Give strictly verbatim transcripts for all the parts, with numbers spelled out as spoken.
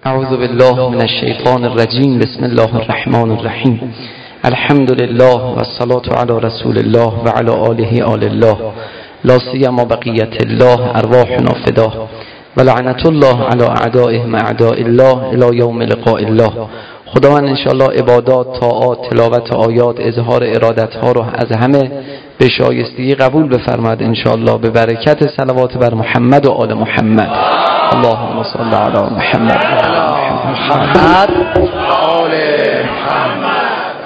اعوذ بالله من الشیطان الرجیم. بسم الله الرحمن الرحیم. الحمد لله و الصلاة علی رسول الله و علی آله آل الله، لا سیما بقیت الله، ارواحنا فدا و لعنت الله علی اعدائهم اعداء الله الی یوم لقاء الله. خداوند انشاءالله عبادات، طاعات، تلاوت آیات، اظهار ارادت ها رو از همه به شایستگی قبول بفرماد انشاءالله، به برکت صلوات بر محمد و آل محمد. اللهم صل علی محمد و آل محمد و آل محمد.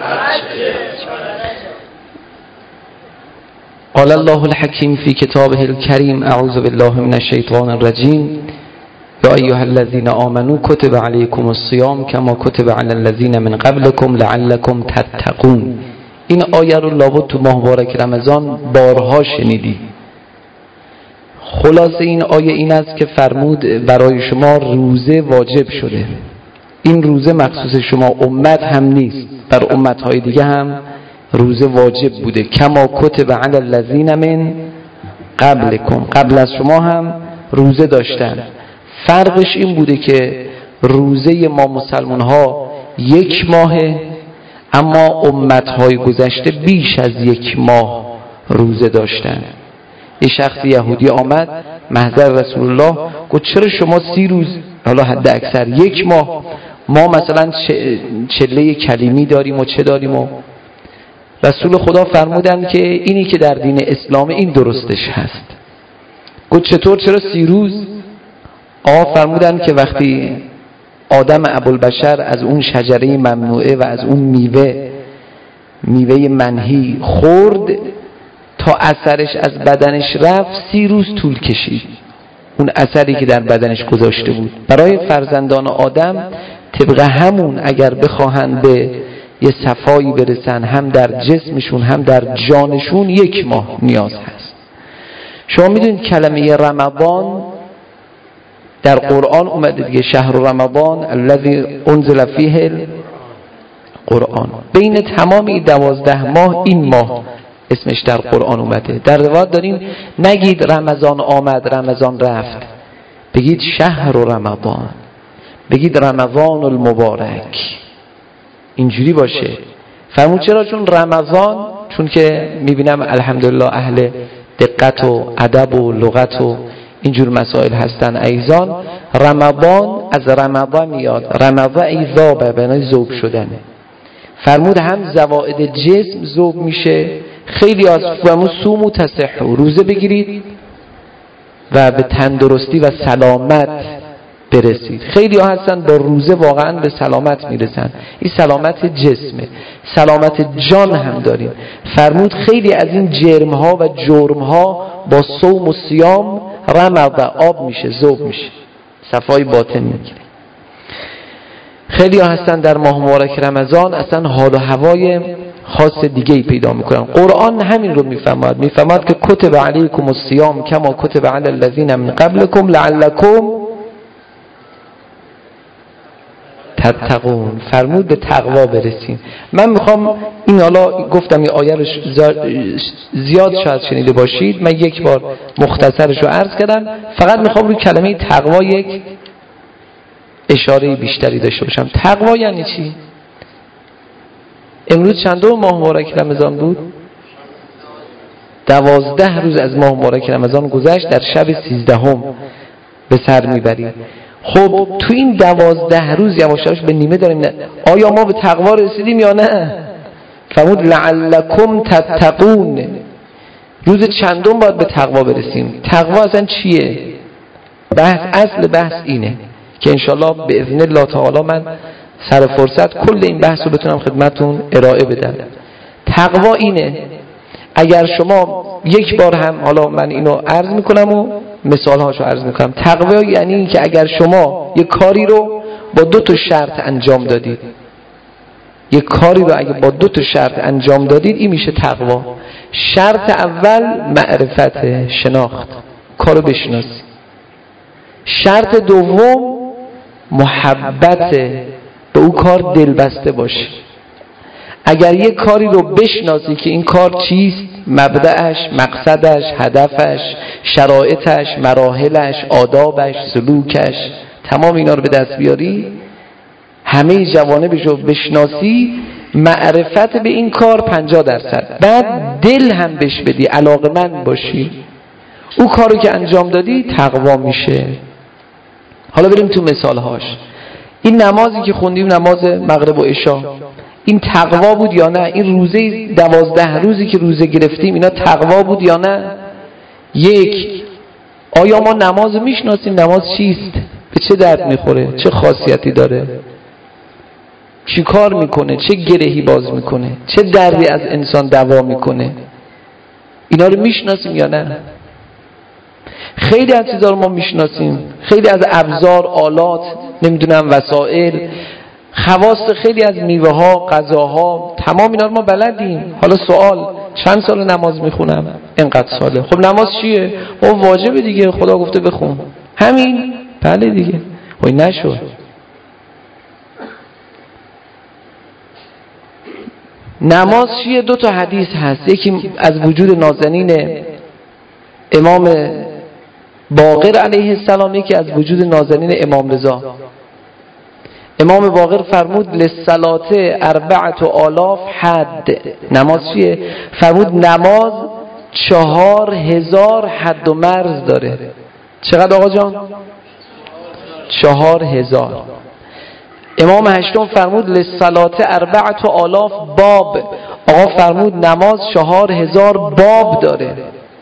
قال الله الحکیم فی کتابه الکریم: اعوذ بالله من الشیطان الرجیم. یا ایها الذین آمنوا کتب علیکم الصیام کما کتب علی الذین من قبلکم لعلکم تتقون. این آیه رو لابد تو ماه مبارک رمضان بارها شنیدی. خلاصه این آیه این است که فرمود برای شما روزه واجب شده. این روزه مخصوص شما امت هم نیست، بر امتهای دیگه هم روزه واجب بوده. کما کتب علی الذین من قبلکم، قبل از شما هم روزه داشتن. فرقش این بوده که روزه ما مسلمان ها یک ماهه، اما امتهای گذشته بیش از یک ماه روزه داشتن. یه شخص یهودی آمد محضر رسول الله گفت چرا شما سی روز، حالا حد اکثر یک ماه، ما مثلا چله کلیمی داریم و چه داریم؟ و رسول خدا فرمودن که اینی که در دین اسلام این درستش هست. گفت چطور، چرا سی روز؟ آقا فرمودن که وقتی آدم ابوالبشر از اون شجره ممنوعه و از اون میوه میوه منهی خورد تا اثرش از بدنش رفت، سی روز طول کشید. اون اثری که در بدنش گذاشته بود. برای فرزندان آدم طبق همون اگر بخواهند به یه صفایی برسن، هم در جسمشون هم در جانشون، یک ماه نیاز هست. شما میدونید کلمه رمضان در قرآن اومده دیگه، شهر رمضان الذی انزل فیه القرآن. بین تمام این دوازده ماه این ماه اسمش در قرآن اومده. در روایت داریم نگید رمضان آمد رمضان رفت، بگید شهر رمضان، بگید رمضان المبارک، اینجوری باشه. فرمود چرا؟ چون رمضان، چون که میبینم الحمدلله اهل دقت و ادب و لغت و اینجور مسائل هستن ایزان. رمضان از رمضان میاد، رمضان ایذابه، بنای ذوب شدنه. فرمود هم زوائد جسم ذوب میشه. خیلی از فرمود صوموا تصحوا، روزه بگیرید و به تندرستی و سلامت برسید. خیلی ها هستن با روزه واقعا به سلامت میرسن. این سلامت جسمه. سلامت جان هم داریم. فرمود خیلی از این جرم ها و جرم ها با صوم و صیام رمض آب میشه، ذوب میشه، صفای باطن میگیره. خیلی ها هستن در ماه مبارک رمضان اصلا حال و هوای خاص دیگه ای پیدا میکنن. قرآن همین رو میفهمد، میفهمد که کتب علیکم الصیام کما کتب علی الذین من قبلکم لعلکم تتقون. فرمود به تقوا برسیم. من میخوام این، حالا گفتم این آیه رو زیاد شاید شنیده باشید، من یک بار مختصرش رو عرض کردم. فقط میخوام روی کلمه تقوا یک اشاره بیشتری داشته باشم. تقوا یعنی چی؟ امروز چندم ماه مبارک رمضان بود؟ دوازده روز از ماه مبارک رمضان گذشت، در شب سیزدهم به سر میبریم. خب تو این دوازده روز یواش یواش به نیمه داریم. نه. آیا ما به تقوا رسیدیم یا نه؟ فرمود لعلکم تتقون. روز چندم باید به تقوا برسیم؟ تقوا اصلا چیه؟ بحث، اصل بحث اینه که انشالله به اذن الله تعالی من سر فرصت کل این بحث رو بتونم خدمتون ارائه بدم. تقوا اینه، اگر شما یک بار هم، حالا من اینو عرض میکنم و مثال هاشو عرض میکنم. تقوا یعنی این که اگر شما یک کاری رو با دو تا شرط انجام دادید، یک کاری رو اگر با دو تا شرط انجام دادید، این میشه تقوا. شرط اول معرفت، شناخت، کارو بشناسی. شرط دوم محبت، به او کار دلبسته باشی. اگر یک کاری رو بشناسی که این کار چیست، مبدأش، مقصدش، هدفش، شرایطش، مراحلش، آدابش، سلوکش، تمام اینا رو به دست بیاری، همه جوانبش رو بشناسی، معرفت به این کار پنجاه درصد، بعد دل هم بهش بدی، علاقه‌مند باشی، او کارو که انجام دادی تقوا میشه. حالا بریم تو مثالهاش. این نمازی که خوندیم، نماز مغرب و عشا، این تقوا بود یا نه؟ این روزه دوازده روزی که روزه گرفتیم اینا تقوا بود یا نه؟ یک، آیا ما نماز میشناسیم؟ نماز چیست؟ به چه درد میخوره؟ چه خاصیتی داره؟ چی کار میکنه؟ چه گرهی باز میکنه؟ چه دردی از انسان دوا میکنه؟ اینا رو میشناسیم یا نه؟ خیلی از چیزا رو ما میشناسیم، خیلی از ابزار، آلات، نمیدونم وسایل، خواص خیلی از میوه ها، غذاها، تمام اینا رو ما بلدیم. حالا سوال، چند سال نماز میخونم؟ اینقدر ساله. خب نماز چیه؟ او واجبه دیگه، خدا گفته بخون. همین؟ بله دیگه. وای نشد. نماز چیه؟ دو تا حدیث هست، یکی از وجود نازنین امام باقر علیه السلام، یکی از وجود نازنین امام رضا. امام باقر فرمود للصلاه اربعة آلاف حد. نماز چیه؟ فرمود نماز چهار هزار حد و مرز داره. چقدر آقا جان؟ چهار هزار. امام هشتم فرمود للصلاه اربعة آلاف باب. آقا فرمود نماز چهار هزار باب داره.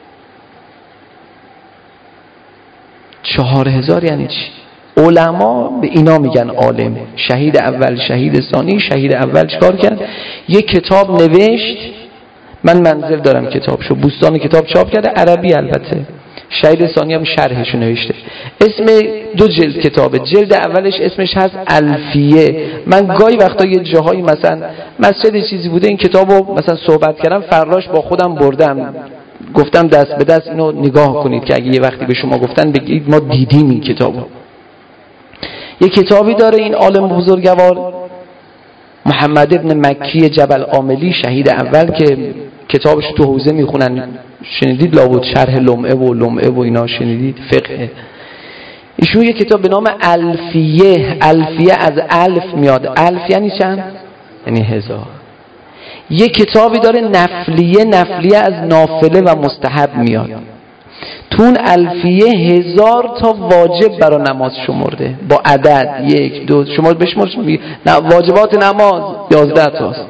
چهار هزار یعنی چی؟ علما به اینا میگن عالم. شهید اول، شهید ثانی. شهید اول چیکار کرد؟ یک کتاب نوشت، من منزل دارم کتابشو، بوستان کتاب چاپ کرده، عربی البته. شهید ثانی هم شرحشو نوشته. اسم دو جلد کتابه. جلد اولش اسمش هست الفیه. من گاهی وقتا یه جاهایی مثلا مسجد چیزی بوده این کتابو مثلا صحبت کردم، فراش با خودم بردم، گفتم دست به دست اینو نگاه کنید که اگه یه وقتی به شما گفتن بگید ما دیدیم این کتابو. یه کتابی داره این عالم بزرگوار محمد ابن مکی جبل عاملی، شهید اول، که کتابش تو حوزه میخونن، شنیدید لابد، شرح لمعه و لمعه و اینا شنیدید، فقه. ایشون یه کتاب به نام الفیه. الفیه از الف میاد. الف یعنی چند؟ یعنی هزار. یه کتابی داره نفلیه. نفلیه از نافله و مستحب میاد. تون الفیه هزار تا واجب برای نماز شمرده با عدد یک دو، شما بشمار. نه واجبات نماز یازده تاست.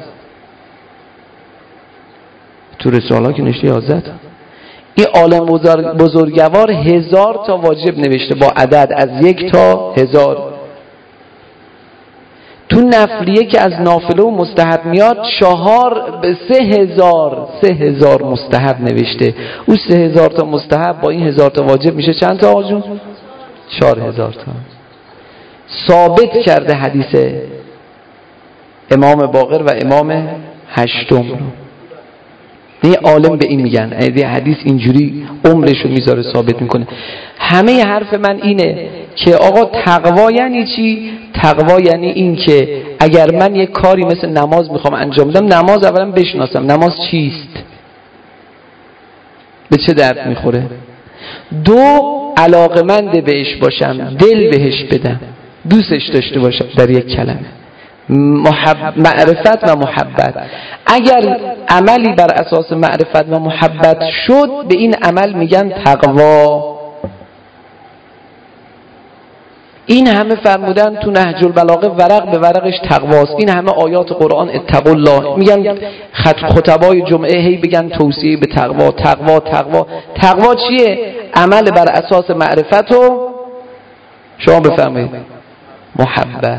تو رساله که نوشته یازده تا. این عالم بزرگوار هزار تا واجب نوشته با عدد از یک تا هزار. تو نفلیه که از نافله و مستحب میاد چهار به سه هزار سه هزار مستحب نوشته. او سه هزار تا مستحب با این هزار تا واجب میشه چند تا آقا جون؟ چهار هزار تا. ثابت کرده حدیث امام باقر و امام هشتم رو. این عالم به این میگن، این حدیث اینجوری عمرشو میذاره ثابت میکنه. همه حرف من اینه که آقا تقوا یعنی چی؟ تقوا یعنی این که اگر من یک کاری مثل نماز میخوام انجام بدم، نماز اولا بشناسم نماز چیست، به چه درد میخوره. دو، علاقمند بهش باشم، دل بهش بدم، دوستش داشته باشم. در یک کلمه محب... معرفت و محبت. اگر عملی بر اساس معرفت و محبت شد، به این عمل میگن تقوا. این همه فرمودن تو نهج البلاغه، ورق به ورقش تقواست. این همه آیات قرآن اتقوا الله، میگن خطبای جمعه هی بگن توصیه به تقوا تقوا تقوا. تقوا چیه؟ عمل بر اساس معرفت و شما بفرمایید محبت.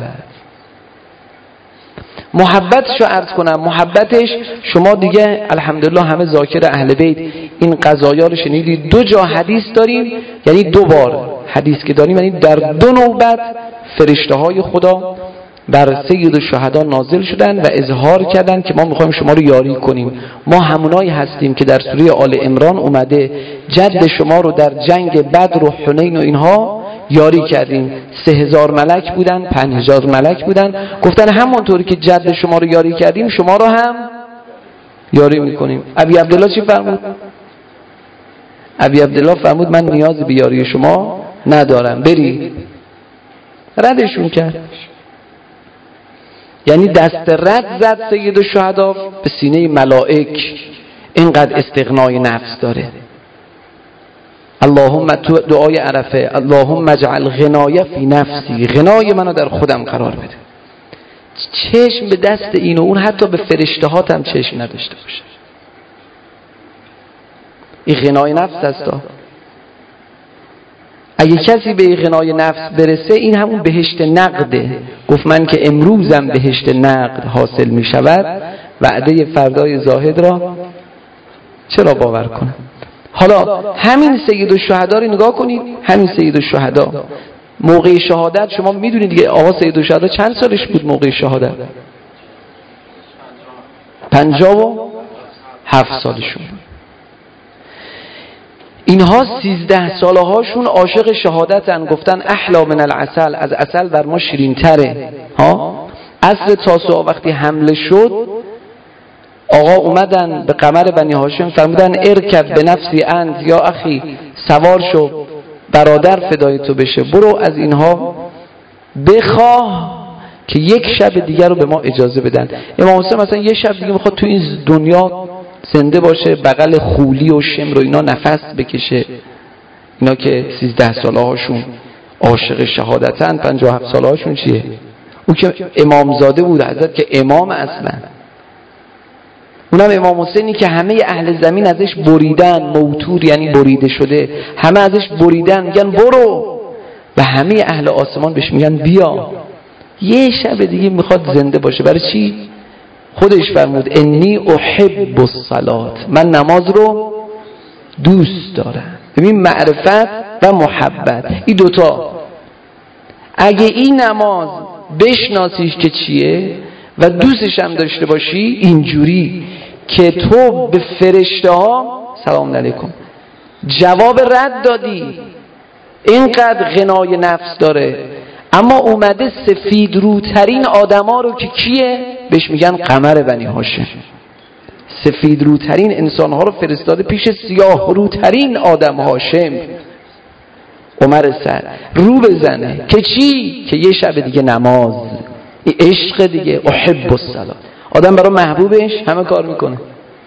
محبتش رو عرض کنم. محبتش شما دیگه الحمدلله همه ذاکر اهل بیت این قضایا رو شنیدید. دو جا حدیث داریم، یعنی دو بار حدیث که داریم، یعنی در دو نوبت فرشته های خدا بر سید الشهدا نازل شدن و اظهار کردن که ما میخوایم شما رو یاری کنیم. ما همونایی هستیم که در سوره آل عمران اومده جد شما رو در جنگ بدر و حنین و اینها یاری کردیم. سه هزار ملک بودن، پنج هزار ملک بودن. گفتن همونطوری که جد شما رو یاری کردیم شما رو هم یاری میکنیم. ابی عبدالله چی فرمود؟ ابی عبدالله فرمود من نیاز به یاری شما ندارم، برید. ردشون کرد. یعنی دست رد زد سید الشهدا به سینه ملائک. اینقدر استغنای نفس داره. اللهم، تو دعای عرفه، اللهم اجعل غنای فی نفسی، غنای منو در خودم قرار بده. چشم به دست این و اون، حتی به فرشته هاتم چشم نداشته باشه. این غنای نفس است. اگه کسی به این غنای نفس برسه، این همون بهشت نقده. گفت من که امروزم بهشت نقد حاصل می شود، وعده فردای زاهد را چرا باور کنم؟ حالا همین سید الشهدا رو نگاه کنید. همین سید الشهدا موقع شهادت، شما میدونید دیگه آقا سید الشهدا چند سالش بود موقع شهادت؟ پنجاه و هفت سالشون. اینها سیزده ساله هاشون عاشق شهادتن. گفتن احلا من العسل، از عسل بر ما شیرین تره. ها عصر تاسوعا وقتی حمله شد، آقا اومدن به قمر بنی هاشم فرمودن ارکب به نفسی انت یا اخی، سوار شو برادر فدای تو بشه، برو از اینها بخواه که یک شب دیگر رو به ما اجازه بدن. امام حسین مثلا یه شب دیگه میخواد تو این دنیا زنده باشه، بغل خولی و شمر و اینا نفس بکشه. اینا که سیزده ساله هاشون عاشق شهادتن، پنجاه و هفت ساله هاشون چیه؟ اون که امامزاده بود، حضرت که امام اصلا. اونم امام حسینی که همه اهل زمین ازش بریدن، موتور یعنی بریده شده، همه ازش بریدن، میگن برو، و همه اهل آسمان بهش میگن بیا. یه شب دیگه میخواد زنده باشه. برای چی؟ خودش فرمود انی احب الصلات، من نماز رو دوست دارم. ببین معرفت و محبت، این دوتا اگه این نماز بشناسیش که چیه و دوستش هم داشته باشی، اینجوری که تو به فرشته ها سلام علیکم جواب رد دادی، اینقدر غنای نفس داره، اما اومده سفید روترین آدما رو که کیه؟ بهش میگن قمر بنی هاشم. سفید روترین انسان ها رو فرستاده پیش سیاه روترین آدم هاشم، عمر سر رو بزنه که چی؟ که یه شب دیگه نماز، این عشق دیگه. احب الصلات، آدم برای محبوبش همه کار میکنه.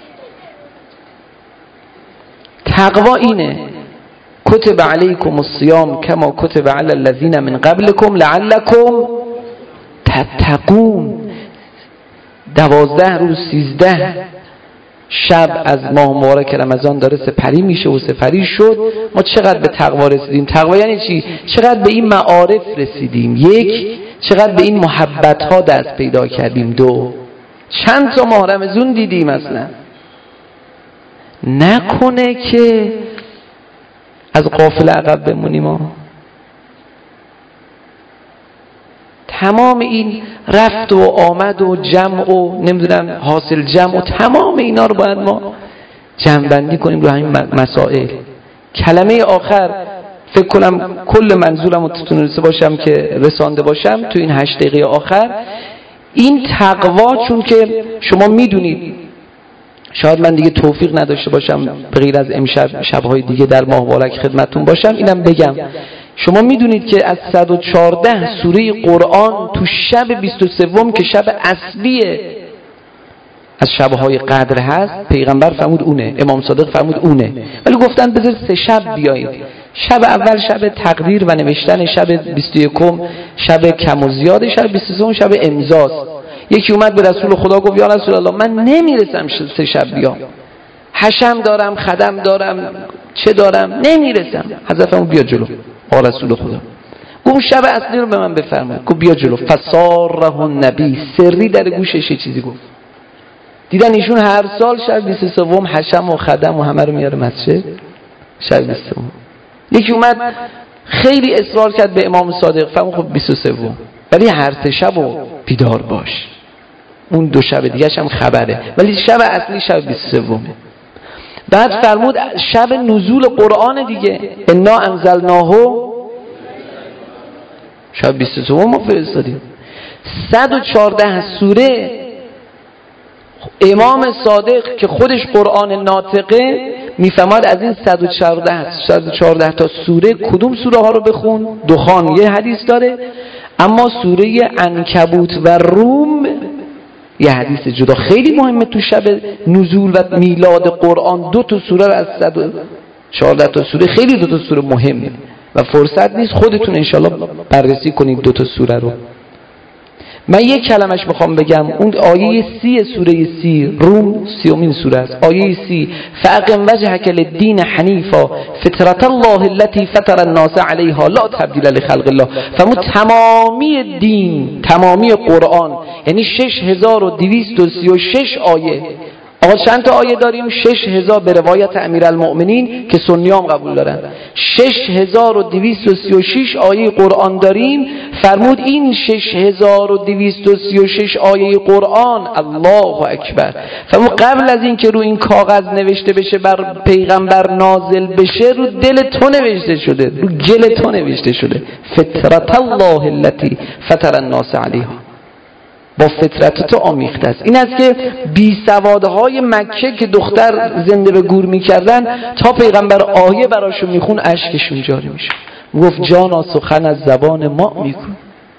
تقوا اینه کتب علیکم الصیام کما کتب علی الذین من قبلکم لعلکم تتقون. دوازده روز سیزده شب از ماه مبارک رمضان داره سپری میشه و سپری شد. ما چقدر به تقوا رسیدیم؟ تقوا یعنی چی؟ چقدر به این معارف رسیدیم؟ یک، چقدر به این محبت ها دست پیدا کردیم؟ دو، چند تا ماه رمضان دیدیم اصلا؟ نکنه که از قافله عقب بمونیم ما. تمام این رفت و آمد و جمع و نمیدونم حاصل جمع و تمام اینا رو باید ما جمع بندی کنیم رو همین مسائل. کلمه آخر فکر کنم کل منظورم رو تونسته باشم که رسانده باشم تو این هشت دقیقه آخر. این تقوا، چون که شما میدونید شاید من دیگه توفیق نداشته باشم به غیر از امشب شبهای دیگه در ماه مبارک خدمتتون باشم، اینم بگم شما میدونید که از صد و چهارده سوره قرآن تو شب بیست و سوم که شب اصلیه از شبهای قدر هست، پیغمبر فرمود اونه، امام صادق فرمود اونه، ولی گفتن بذار سه شب بیایید. شب اول شب تقدیر و نوشتن، شب بیست و یکم شب کم و زیاد، شب بیست و سوم شب امضاست. یکی اومد به رسول خدا گفت یا رسول الله من نمیرسم سه شب بیام، حشم دارم، خدم دارم، چه دارم، نمیرسم. حضرت فرمود بیا جلو. آ رسول خدا اون شب اصلی رو به من بفرمایید. گفت بیا جلو. فساره النبی، سری در گوشش چیزی گفت. دیدن ایشون هر سال شب بیست و سوم حشم و خدم و همه رو میاره مسجد شب بیست و سوم. یکی اومد خیلی اصرار کرد به امام صادق، فرمود خب بیست و سوم، ولی هر سه شب و بیدار باش. اون دو شب دیگه هم خبره، ولی شب اصلی شب بیست و سومه. بعد فرمود شب نزول قرآن دیگه، انا انزلناه شب بیست و سوم ما فرستادیم. صد و چهارده سوره امام صادق که خودش قرآن ناطقه میفهمد از این صد و چهارده تا سوره کدوم سوره ها رو بخون. دخان یه حدیث داره، اما سوره عنکبوت و روم یه حدیث جدا خیلی مهمه تو شب نزول و میلاد قرآن. دو تا سوره از صد و چهارده تا سوره خیلی دو تا سوره مهمه و فرصت نیست، خودتون انشالله بررسی کنید دو تا سوره رو. من یک کلمش میخوام بگم، اون آیه سی سوره سی روم سیومین سوره است. آیه سی فاقم وجهک للدین حنیفا فطرت الله التي فطر الناس علیها لا تبدیل لخلق الله. فرمود تمامی دین، تمامی قرآن، یعنی شش هزار و دویست و سی و شش آیه. آقا چند تا آیه داریم؟ شش هزار به روایت امیرالمؤمنین که سنیام قبول دارن. شش هزار و دویست و سی و شش آیه قرآن داریم. فرمود این شش هزار و دویست و سی و شش آیه قرآن، الله اکبر، فرمود قبل از این که رو این کاغذ نوشته بشه بر پیغمبر نازل بشه، رو دل تو نوشته شده، رو گل تو نوشته شده. فطرت الله التي فطر الناس علیها، با فطرت تو آمیخته است. این است که بی سوادهای مکه که دختر زنده به گور میکردن، تا پیغمبر آیه براشون میخون اشکشون جاری میشه. گفت جانا سخن از زبان ما میکن.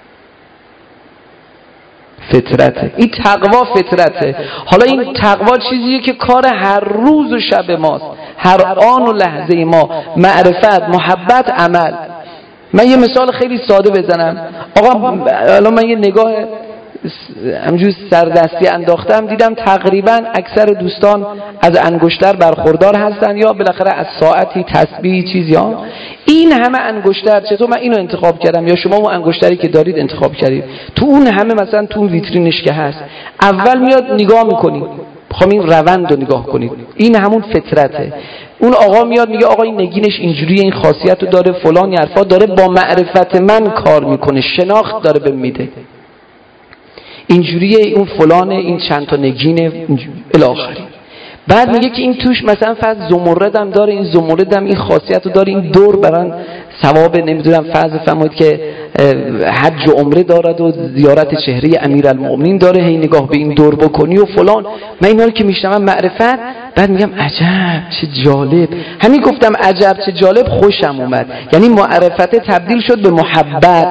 فطرته، این تقوا فطرته. حالا این تقوا چیزیه که کار هر روز و شب ماست، هر آن و لحظه ما. معرفت، محبت، عمل. من یه مثال خیلی ساده بزنم. آقا الان من یه نگاه همجور سردستی انداختم، دیدم تقریبا اکثر دوستان از انگشتر برخوردار هستن یا بالاخره از ساعتی تسبیح چیزی ها. این همه انگشتر، چطور من اینو انتخاب کردم یا شما اون انگشتری که دارید انتخاب کردید؟ تو اون همه مثلا تو اون ویترینش که هست، اول میاد نگاه میکنید، میخوام این روند رو نگاه کنید، این همون فطرته. اون آقا میاد میگه آقا این نگینش اینجوریه، این خاصیت رو داره، فلان حرفا داره، با معرفت من کار میکنه، شناخت داره به میده، اینجوریه، اون فلانه، این چند تا نگینه الی آخر. بعد میگه که این توش مثلا فرض زمرد هم داره، این زمرد هم این خاصیت رو داره، این دور بران ثواب نمیدونم فرض فرمایید که حج و عمره دارد و زیارت چهره امیرالمؤمنین داره، هی نگاه به این دور بکنی و فلان. من اینا رو که میشنوم معرفت، بعد میگم عجب چه جالب. همین گفتم عجب چه جالب، خوشم اومد. یعنی معرفت تبدیل شد به محبت.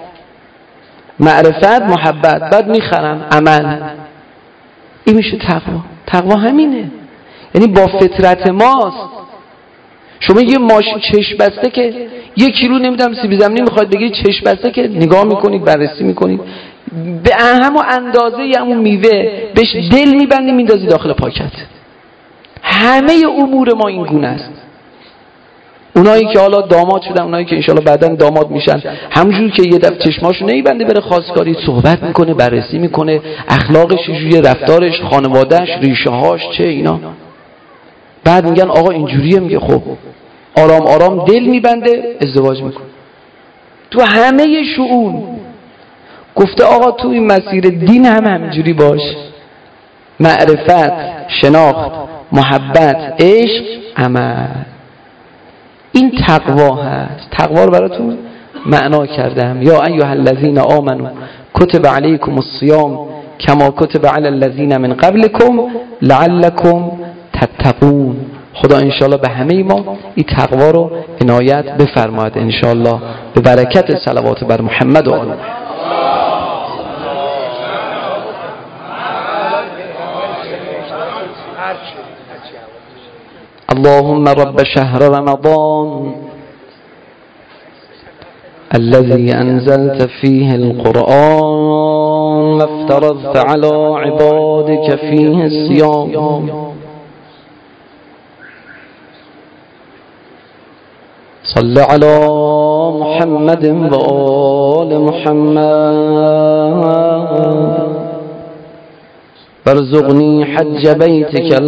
معرفت، محبت، بعد میخرم عمل. این میشه تقوا. تقوا همینه، یعنی با فطرت ماست. شما یه ماشین چشم بسته که یک کیلو نمیدونم سیب زمینی میخواید بگید، چشم بسته که نگاه میکنید، بررسی میکنید، به همون اندازه همون میوه بهش دل میبندی، میندازی داخل پاکت. همه امور ما این گونه است. اونایی که حالا داماد شدن، اونایی که انشالله بعداً داماد میشن، همونجور که یه دفعه چشماشو نمیبنده بره خواستگاری، صحبت میکنه، بررسی میکنه، اخلاقش چجوریه، رفتارش، خانوادهش، ریشه هاش چه، اینا. بعد میگن آقا اینجوریه، میگه خب آرام آرام دل میبنده، ازدواج میکنه. تو همه شؤون گفته آقا تو این مسیر دین هم همینجوری باش. معرفت، شناخت، محبت، عشق، عمل. این تقوا هست. تقوا رو براتون معنا کردم. یا ایها الذین آمنوا کتب علیکم الصیام کما کتب علی الذین من قبلکم لعلکم تتقون. خدا انشاءالله به همه ما این تقوا رو عنایت بفرماید انشاءالله، به برکت صلوات بر محمد و آل. اللهم رب شهر رمضان الذي أنزلت فيه القرآن وافترضت على عبادك فيه الصيام صل على محمد وآل محمد وارزقني حج بيتك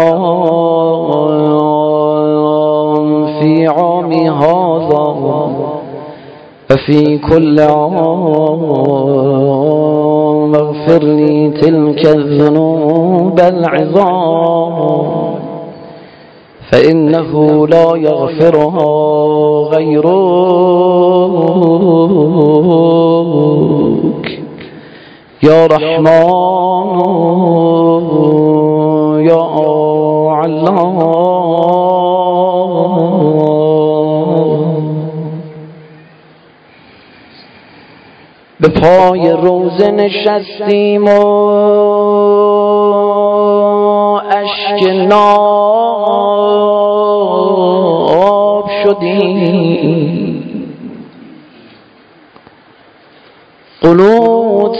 الحرام في عامي هذا وفي كل عام واغفر لي تلك الذنوب العظام فإنه لا يغفرها غيرك يا رحمن يا علام. پای روزه نشستیم و اشک ناب شدیم، قنوت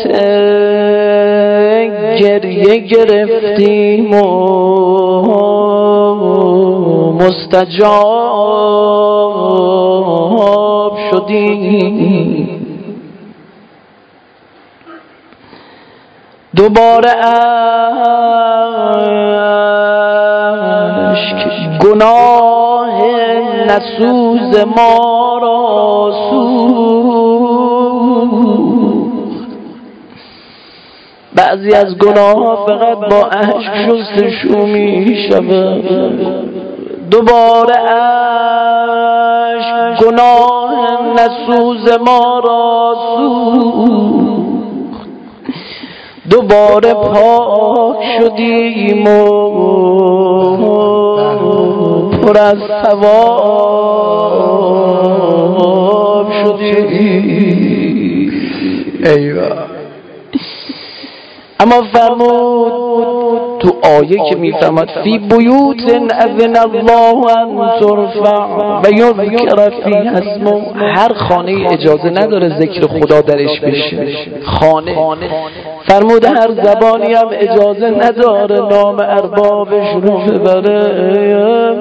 گریه گرفتیم و مستجاب شدیم. دوباره اشک گناه نسوز ما را سوخت. بعضی از گناه فقط با اشک شستشو می شود. دوباره اشک گناه نسوز ما را سوخت. دوباره پاک شدیم و پر از ثواب شدیم. ایوه. اما فرمود تو آیه که میفرماد فی بیوت اذن الله ان ترفع و یذکر فیها اسمه، هر خانه اجازه نداره ذکر خدا درش بشه. خانه فرمود هر زبانی هم اجازه نداره نام اربابش رو ببره.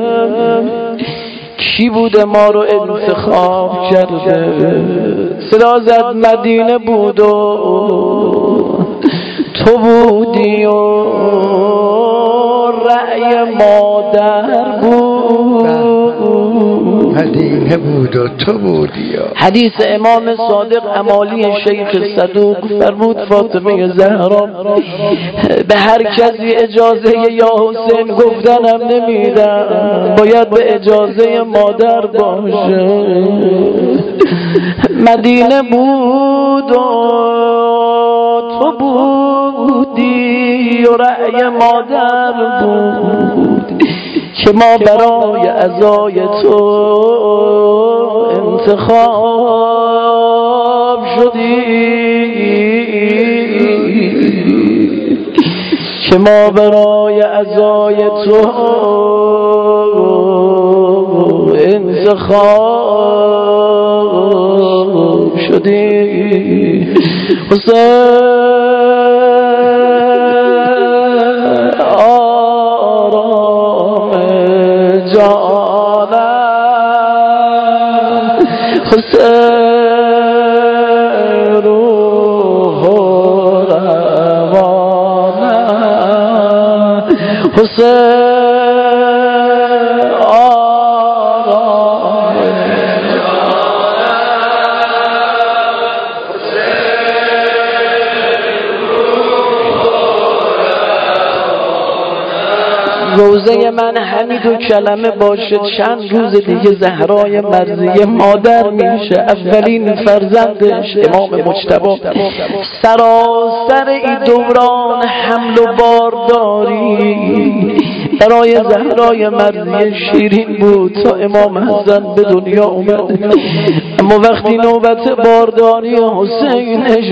کی بوده ما رو انتخاب کرده؟ صدا زد مدینه بود و تو بودی و رأی مادر بود، مدینه بود و تو بودی. حدیث امام صادق امالی شیخ صدوق فرمود فاطمه زهرا به هر کسی اجازه یا حسین گفتنم نمیدم، باید به اجازه مادر باشه. مدینه بود و تو بودی و رأی مادر بود که ما برای عزای تو انتخاب شدیم، که ما برای عزای تو انتخاب شدیم. حسین آرام جانم، حسین روح روانم، حسین روزه من همین دو کلمه باشه چند روز دیگه زهرای مرضیه مادر میشه. اولین فرزندش امام مجتبی سراسر این دوران حمل و بارداری برای زهرای مرضیه شیرین بود تا امام حسن به دنیا اومد. اما وقتی نوبت بارداری حسینش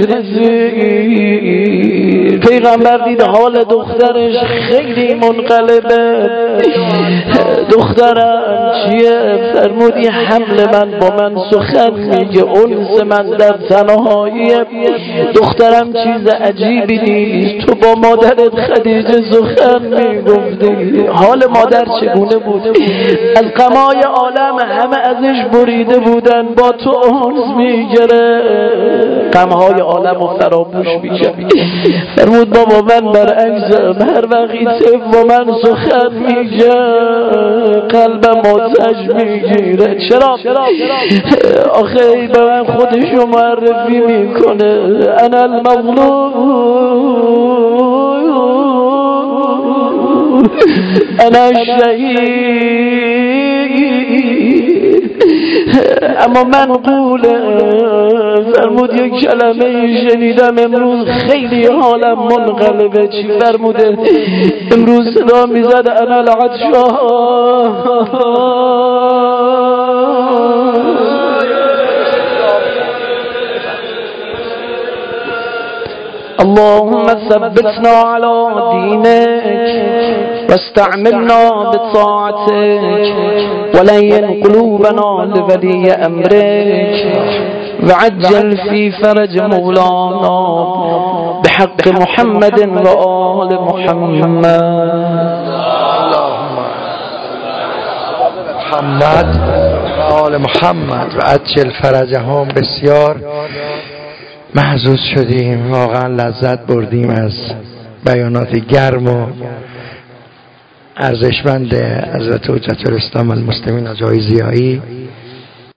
رسید پیغمبر دید حال دخترش خیلی منقلبه. دخترم چیه؟ فرمودی حمل من با من سخن میگه، انس من در تنهایی. دخترم چیز عجیبی نیست، تو با مادرت خدیجه سخن میگفتی. حال مادر چگونه بود؟ از غمای عالم همه ازش بریده بودن، با تو انس میگره، غمهای عالم رو فراموش میشه. فرمود بابا من برعکسم، هر وقت با من سخن میگه قلبم آتش میگیره. چرا؟ آخه به من خودشو معرفی میکنه، انا المظلوم انا الشهید. اما من قوله فرمود یک کلمه شنیدم امروز خیلی حالم منقلبه. چی فرموده؟ امروز صدا میزد انا العطشان. اللهم ثبتنا على دينك واستعملنا بطاعتك ولين قلوبنا لولي أمرك وعجل في فرج مولانا بحق محمد وآل محمد. محمد و آل محمد و عجل فرجهم. بسیار محظوظ شدیم، واقعا لذت بردیم از بیانات گرم و ارزشمند حضرت حجت الاسلام المسلمین آقای ضیایی.